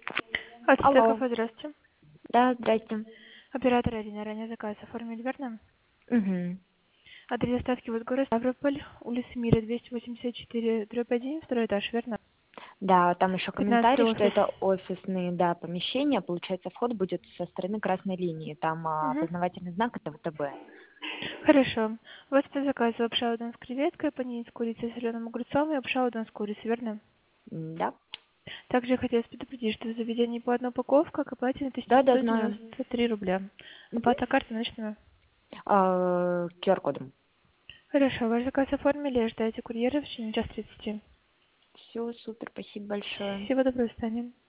Алло. Кафе, здравствуйте. Да, здрасте. Оператор Арина, ранее заказ оформили, верно? Угу. Адрес доставки вот город Ставрополь, улица Мира, 284/1, второй этаж, верно? Да, там еще 15 комментарий, что офис. это офисные, да, помещения. Получается, вход будет со стороны красной линии. Там Угу. опознавательный знак это ВТБ. Хорошо. У вас по заказу лапша удон с креветкой, панини с курицей, соленым огурцом и лапша удон с курицей, верно? Да. Также я хотела предупредить, что в заведении по одной упаковке к оплате на Да, да, знаю. 1193 рубля. Угу. Оплата карты наличными. QR-кодом. Хорошо, ваш заказ оформили, ожидайте курьера в течение час 30. Все, супер, спасибо большое. Всего доброго, до свидания.